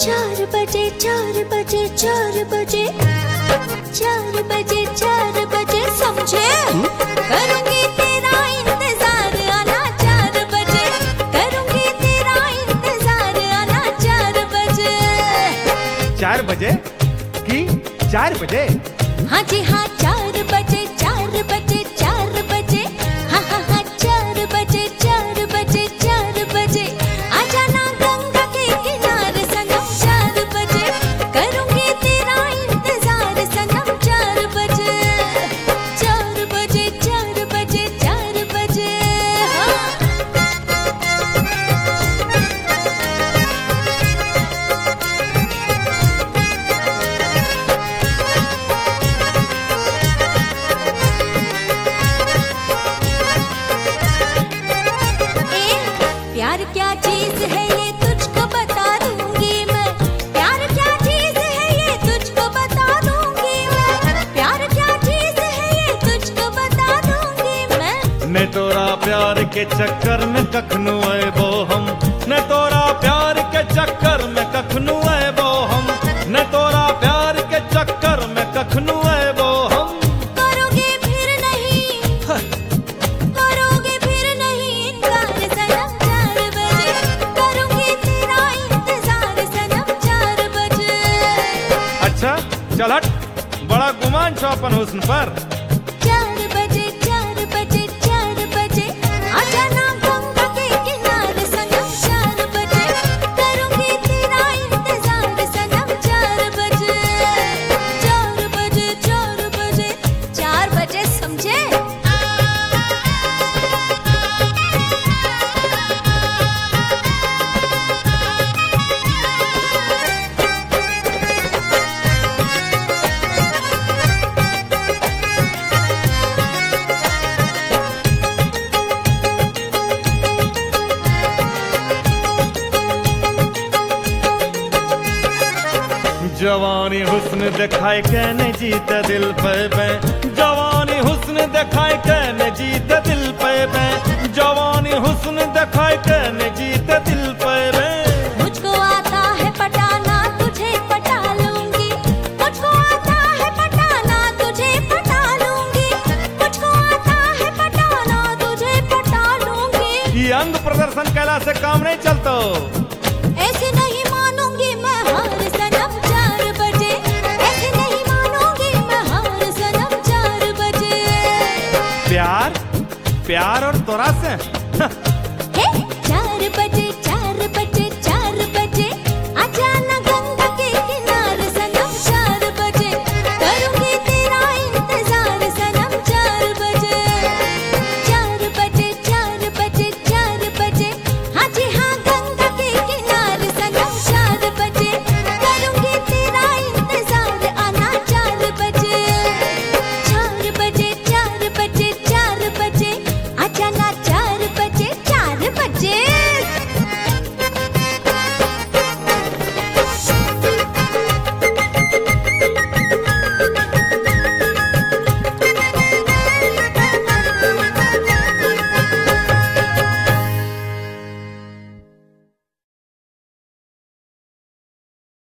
4 बजे 4 बजे 4 बजे 4 बजे 4 बजे समझे। करूंगी तेरा इंतजार आना 4 बजे, करूंगी तेरा इंतजार आना 4 बजे। 4 बजे की 4 बजे? हाँ जी हाँ 4 बजे 4 बजे 4 बजे, हाँ हाँ हाँ 4 बजे 4 बजे 4 बजे। आ जाना गंगा के किनारे सनम 4 बजे, करूंगी तेरा इंतजार सनम 4 बजे। 4 बजे 4 बजे 4 बजे प्यार क्या चीज है ये तुझको बता दूंगी मैं, प्यार क्या चीज है ये तुझको बता दूंगी मैं, प्यार क्या चीज है ये तुझको बता दूंगी मैं। ने तोरा प्यार के चक्कर में कखनू आएबो हम, ने तोरा प्यार के चक्कर में कखनू आएबो हम, ने तोरा प्यार के चक्कर में कखनू आएबो हम। करोगे फिर नहीं, करोगे फिर नहीं इनकार सनम 4 बजे, करूंगी तेरा इंतजार सनम 4 बजे। अच्छा चल हट, बड़ा गुमान छो अपन हुस्न पर। 4 बजे 4 बजे 4 बजे, आ जाना गंगा के किनारे सनम 4 बजे, करूंगी तेरा इंतजार सनम 4 बजे। 4 बजे 4 बजे 4 बजे समझे। जवानी हुस्न दिखाए कहने जीत दिल पे मैं, जवानी हुस्न दिखाए कहने जीत दिल पे मैं, जवानी हुस्न दिखाए कहने जीत दिल पे मैं। मुझको आता है पटाना तुझे पटा लूंगी, मुझको आता है पटाना तुझे पटा लूंगी, मुझको आता है पटाना तुझे पटा लूंगी। ये अंग प्रदर्शन कैला से काम नहीं चलता। ऐसे नहीं मानूंगी मैं हार सनम 4 बजे, ऐसे नहीं मानूंगी मैं हार सनम 4 बजे। प्यार प्यार और तोरा से हे 4 बजे 4 बजे